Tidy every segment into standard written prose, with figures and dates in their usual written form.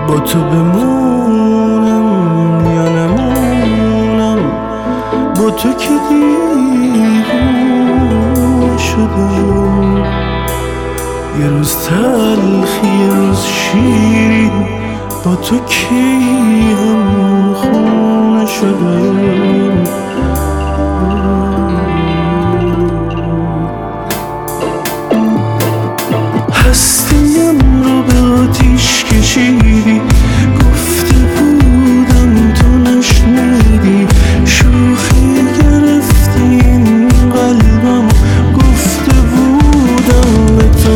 با تو بمونم یا نمونم، با تو که دیوونه شدم. یه روز تلخ یه روز شیرین، با تو کی هم خونه شدم. هستیم رو به آتیش کشیدی، گفته بودم تو نشنیدی. شوخی گرفتی این قلبم، گفته بودم به تو.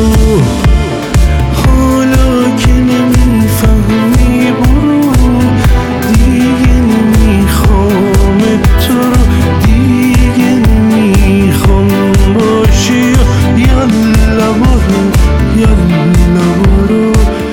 حالا که نمیفهمی برو، دیگه نمیخوام تو رو، دیگه نمیخوام باشی. یالا برو یالا برو.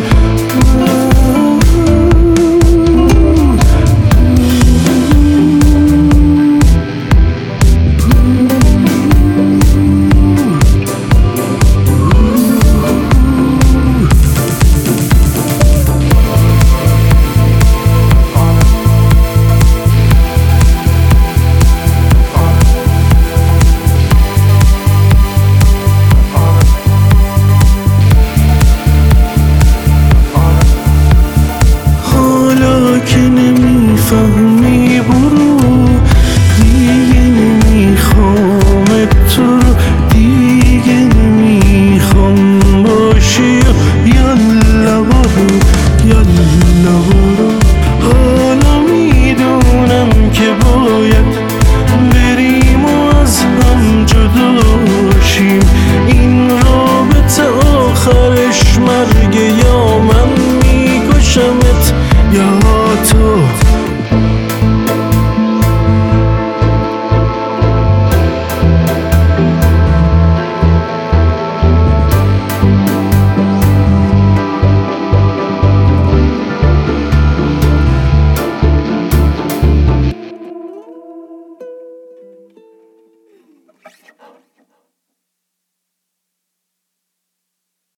که نمیفهمی برو، دیگه نمیخوام تو رو، دیگه نمیخوام باشی. یالا برو